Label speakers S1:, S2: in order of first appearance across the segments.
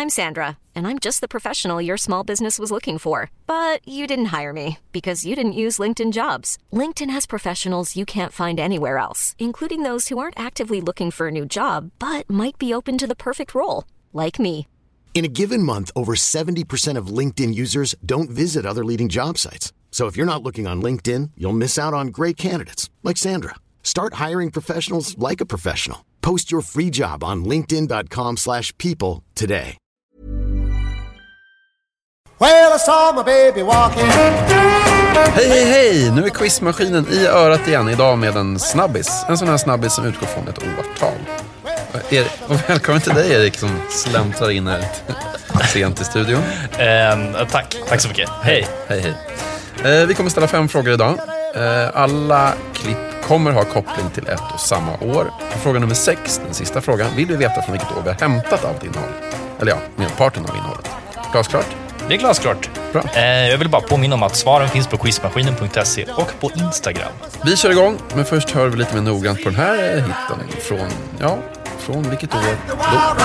S1: I'm Sandra, and I'm just the professional your small business was looking for. But you didn't hire me because you didn't use LinkedIn Jobs. LinkedIn has professionals you can't find anywhere else, including those who aren't actively looking for a new job, but might be open to the perfect role, like me.
S2: In a given month, over 70% of LinkedIn users don't visit other leading job sites. So if you're not looking on LinkedIn, you'll miss out on great candidates like Sandra. Start hiring professionals like a professional. Post your free job on linkedin.com/people today.
S3: Well, I saw my baby walking.
S4: Hej! Nu är quizmaskinen i örat igen idag med en snabbis. En sån här snabbis som utgår från ett årtal. Och välkommen till dig, Erik, som släntrar in här sent i studion.
S5: Tack så mycket. Hej.
S4: Vi kommer ställa 5 frågor idag. Alla klipp kommer ha koppling till ett och samma år. Fråga nummer 6, den sista frågan, vill vi veta från vilket år vi har hämtat allt innehåll? Eller ja, merparten av innehållet. Glasklart?
S5: Det är glasklart.
S4: Bra.
S5: Jag vill bara påminna om att svaren finns på quizmaskinen.se och på Instagram.
S4: Vi kör igång, men först hör vi lite mer noggrant på den här hitten från vilket år då?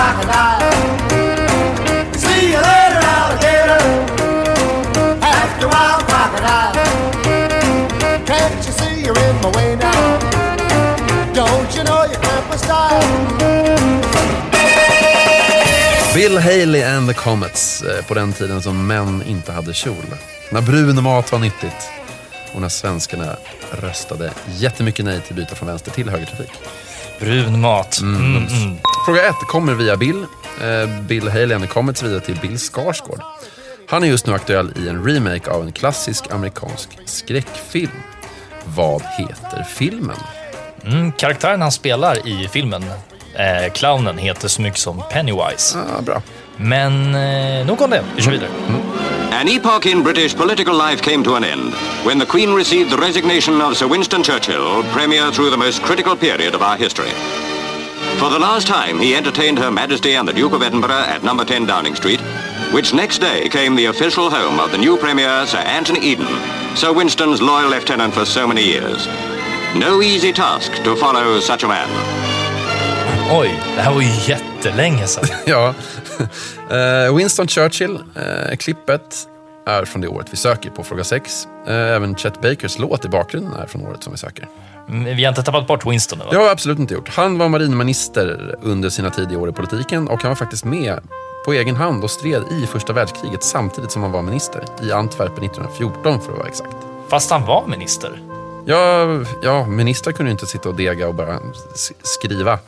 S3: See you later, alligator. After a while, crocodile. Can't you see you're in my way now? Don't you know you can't my style?
S4: Bill Haley and the Comets, på den tiden som män inte hade kjol. När brun mat var nyttigt och när svenskarna röstade jättemycket nej till byta från vänster till högertrafik.
S5: Brun mat.
S4: Fråga 1 kommer via Bill Haley and the Comets vidare till Bill Skarsgård. Han är just nu aktuell i en remake av en klassisk amerikansk skräckfilm. Vad heter filmen?
S5: Karaktären han spelar i filmen, clownen, heter så mycket som Pennywise.
S4: Bra.
S5: Men nog om det, vi kör vidare.
S6: An epoch in British political life came to an end when the Queen received the resignation of Sir Winston Churchill, premier through the most critical period of our history. For the last time, he entertained Her Majesty and the Duke of Edinburgh at number 10 Downing Street, which next day came the official home of the new premier, Sir Anthony Eden, Sir Winston's loyal lieutenant for so many years. No easy task to follow such a man.
S5: Oj, det här var ju jättelänge sedan.
S4: Ja, Winston Churchill, klippet är från det året vi söker på fråga 6. Även Chet Bakers låt i bakgrunden är från året som vi söker.
S5: Vi har inte tappat bort Winston, eller?
S4: Det har jag absolut inte gjort. Han var marinminister under sina tidiga år i politiken och han var faktiskt med på egen hand och stred i första världskriget samtidigt som han var minister i Antwerpen 1914 för att vara exakt.
S5: Fast han var minister?
S4: Ja, minister kunde inte sitta och dega och bara skriva.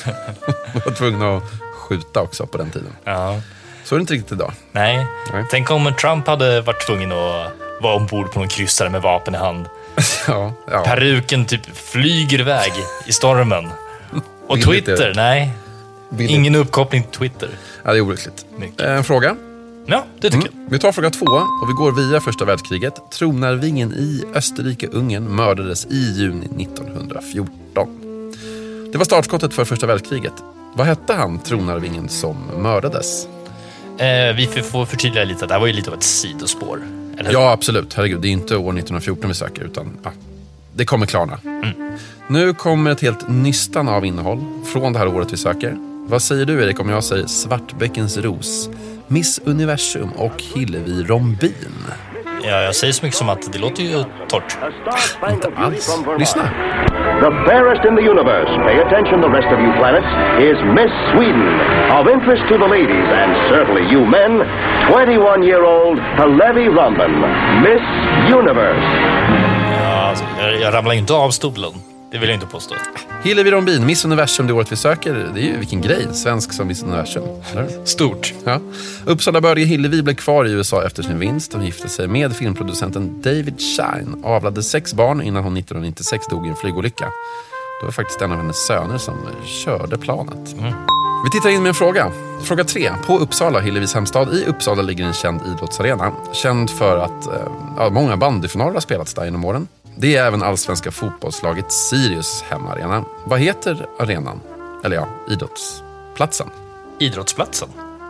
S4: Var tvungna att skjuta också på den tiden.
S5: Ja.
S4: Så är det inte riktigt idag.
S5: Nej. Tänk om Trump hade varit tvungen att vara ombord på någon kryssare med vapen i hand.
S4: Ja.
S5: Peruken typ flyger iväg i stormen. Och Twitter, nej. Ingen uppkoppling till Twitter.
S4: Ja, det är olyckligt. En fråga?
S5: Ja, det tycker jag.
S4: Vi tar fråga 2 och vi går via första världskriget. Tronarvingen i Österrike-Ungern mördades i juni 1914. Det var startskottet för första världskriget. Vad hette han, tronarvingen som mördades?
S5: Vi får förtydliga lite. Det här var ju lite av ett sidospår. Eller?
S4: Ja, absolut. Herregud, det är inte år 1914 vi söker, utan det kommer klarna. Nu kommer ett helt nystan av innehåll från det här året vi söker. Vad säger du, Erik, om jag säger Svartbäckens ros, Miss Universum och Hillevi Rombin?
S5: Ja, jag säger så mycket som att det låter ju torrt.
S4: Inte alls. Lyssna.
S7: The fairest in the universe, pay attention the rest of you planets, is Miss Sweden. Of interest to the ladies and certainly you men, 21-year-old Hillevi Rombin, Miss Universe.
S5: Ja, alltså, jag ramlar inte av stolen. Det vill jag inte påstå.
S4: Hillevi Rombin, Miss Universum, det året vi söker. Det är ju vilken grej, svensk som Miss Universum. Eller?
S5: Stort.
S4: Ja. Uppsalabördige Hillevi blev kvar i USA efter sin vinst. Hon gifte sig med filmproducenten David Shine. Avlade 6 barn innan hon 1996 dog i en flygolycka. Det var faktiskt en av hennes söner som körde planet. Vi tittar in med en fråga. Fråga 3. På Uppsala, Hillevis hemstad. I Uppsala ligger en känd idrottsarena. Känd för att många bandyfinaler har spelats där genom åren. Det är även allsvenska fotbollslaget Sirius hemmaarena. Vad heter arenan? Eller ja, idrottsplatsen.
S5: Idrottsplatsen?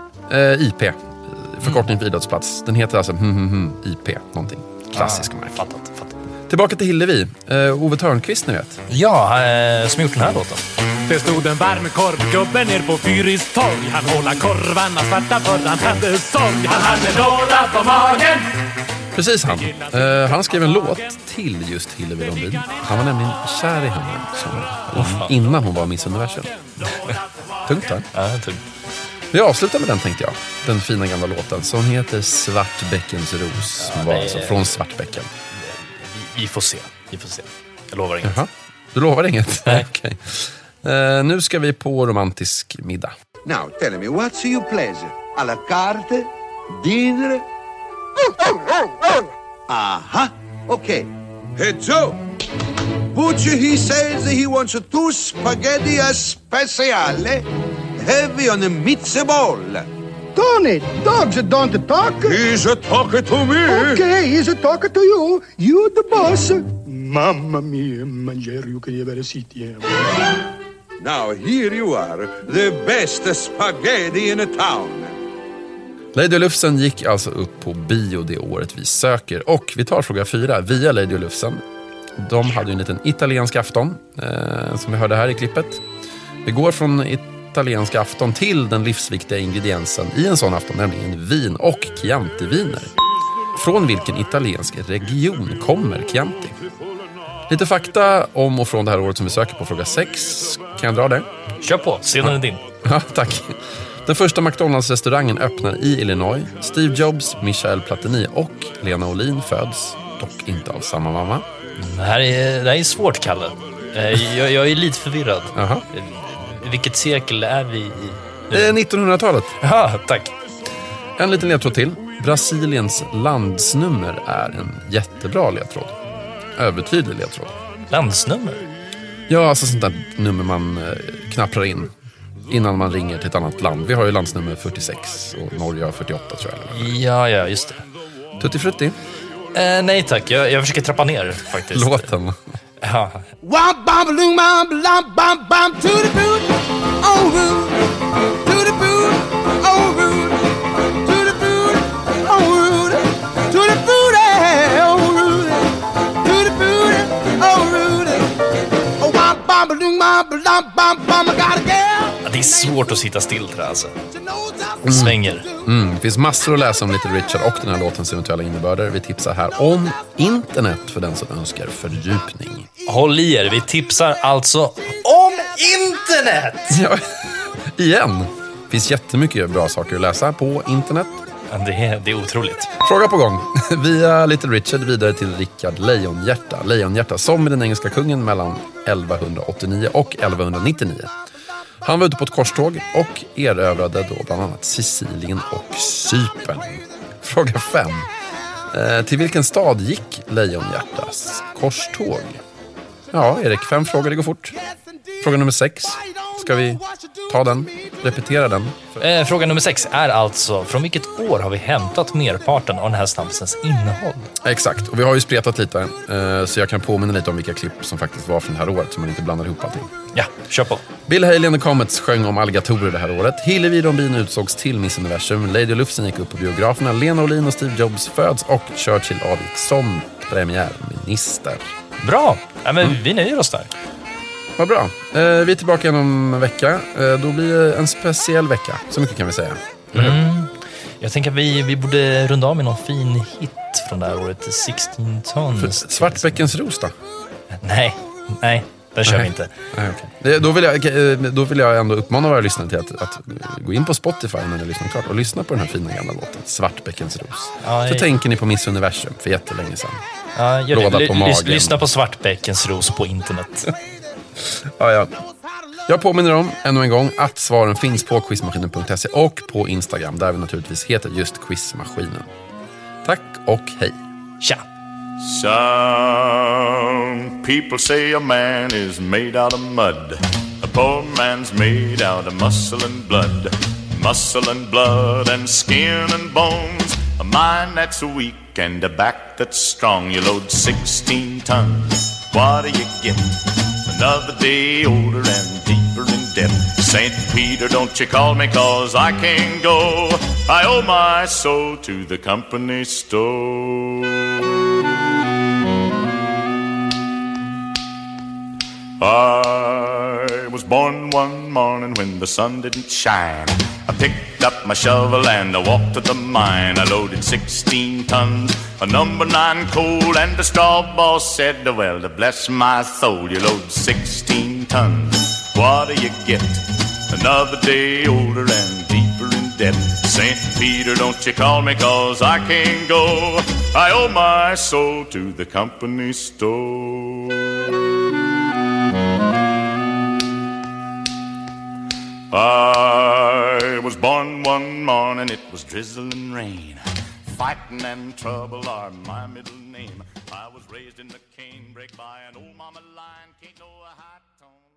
S4: IP. Förkortning för idrottsplats. Den heter alltså IP, någonting. Klassisk märke.
S5: Fattat.
S4: Tillbaka till Hillevi. Ove Thörnqvist, ni vet.
S5: Ja, som gjort den här låten.
S8: Det stod en varm korvgubbe ner på Fyris torg. Han hålla korvarna svarta för han hade sorg. Han hade låda på magen.
S4: Precis han. Han skrev en låt till just Hillevi Lundin. Han var nämligen kär i henne innan hon var Miss Universum. Tungt där.
S5: Ja, tungt.
S4: Vi avslutar med den, tänkte jag. Den fina gamla låten som heter Svartbäckens ros. Som var alltså från Svartbäcken.
S5: Vi får se. Jag lovar inget.
S4: Jaha. Du lovar inget? Nej. Okay. Nu ska vi på romantisk middag.
S9: Now, tell me, what's your pleasure? À la carte? Dinner? Aha, okay. Hey, Joe! Butcher, he says he wants 2 spaghetti speciale heavy on a meatball.
S3: Tony, dogs don't talk.
S9: He's talking to me.
S3: Okay, he's talking to you. You the boss. Mamma mia, mangiare che deve sitta.
S9: Now here you are, the best spaghetti in a town.
S4: Lady och Lufsen gick alltså upp på bio det året vi söker. Och vi tar fråga 4 via Lady och Lufsen. De hade ju en liten italiensk afton som vi hörde här i klippet. Vi går från italiensk afton till den livsviktiga ingrediensen i en sån afton, nämligen vin och Chianti-viner. Från vilken italiensk region kommer Chianti? Lite fakta om och från det här året som vi söker på fråga 6. Kan jag dra det?
S5: Kör på, scenen är din.
S4: Ja, tack. Den första McDonalds-restaurangen öppnar i Illinois. Steve Jobs, Michel Platini och Lena Olin föds, dock inte av samma mamma.
S5: Det här är svårt, Kalle. Jag är lite förvirrad.
S4: Aha.
S5: Vilket sekel är vi i?
S4: 1900-talet.
S5: Ja, tack.
S4: En liten ledtråd till. Brasiliens landsnummer är en jättebra ledtråd. Övertydlig ledtråd.
S5: Landsnummer? Ja,
S4: alltså sånt där nummer man knapprar in innan man ringer till ett annat land. Vi har ju landsnummer 46 och Norge har 48, tror jag.
S5: Ja, just det.
S4: Tutti frutti?
S5: Nej tack, jag försöker trappa ner faktiskt.
S4: Låten.
S5: Ja. Det är svårt att sitta still där alltså. Svänger.
S4: Det finns massor att läsa om Little Richard och den här låtens eventuella innebörder. Vi tipsar här om internet för den som önskar fördjupning.
S5: Håll i er, vi tipsar alltså om internet!
S4: Ja, igen. Det finns jättemycket bra saker att läsa på internet.
S5: Det är otroligt.
S4: Fråga på gång. Via Little Richard vidare till Rickard Lejonhjärta. Lejonhjärta som är den engelska kungen mellan 1189 och 1199. Han var ute på ett korståg och erövrade då bland annat Sicilien och Cypern. Fråga 5. Till vilken stad gick Lejonhjärtas korståg? Ja, Erik, 5 frågor, det går fort. Fråga nummer 6. Ska vi ta den? Repetera den?
S5: Fråga nummer 6 är alltså: från vilket år har vi hämtat merparten av den här snapsens innehåll?
S4: Exakt, och vi har ju spretat lite, så jag kan påminna lite om vilka klipp som faktiskt var från det här året, så man inte blandar ihop allting.
S5: Ja, kör på.
S4: Bill Haley and the Comets sjöng om alligatorer det här året. Hillevi Lundin utsågs till Miss Universum. Lady Lufsen gick upp på biograferna. Lena Olin och Steve Jobs föds och Churchill avgick som premiärminister.
S5: Bra, men vi nöjer oss där.
S4: Vad bra. Vi är tillbaka om en vecka. Då blir det en speciell vecka. Så mycket kan vi säga.
S5: Jag tänker att vi borde runda av med någon fin hit från det här året. 16 tons.
S4: Svartbäckens ros då?
S5: Nej. Den kör vi inte.
S4: Nej, okay. Då vill jag ändå uppmana våra lyssnare till att gå in på Spotify när ni lyssnar klart och lyssna på den här fina gamla låten Svartbäckens ros. Så tänker ni på Miss Universum för jättelänge sedan. Låda på magen.
S5: Lyssna på Svartbäckens ros på internet.
S4: Ja. Jag påminner om ännu en gång att svaren finns på quizmaskinen.se och på Instagram där vi naturligtvis heter just Quizmaskinen. Tack och hej.
S5: Tja.
S10: Some people say a man is made out of mud. A poor man's made out of muscle and blood. Muscle and blood and skin and bones. A mind that's weak and a back that's strong. You load 16 tons. What do you get? Another day older and deeper in debt. St. Peter, don't you call me, 'cause I can't go. I owe my soul to the company store. I'm was born one morning when the sun didn't shine. I picked up my shovel and I walked to the mine. I loaded 16 tons of number 9 coal, and the straw boss said, well, to bless my soul, you load 16 tons. What do you get? Another day older and deeper in debt. St. Peter, don't you call me, 'cause I can't go. I owe my soul to the company store. I was born one morning, it was drizzling rain. Fighting and trouble are my middle name. I was raised in the canebrake by an old mama line. Can't know a high tone.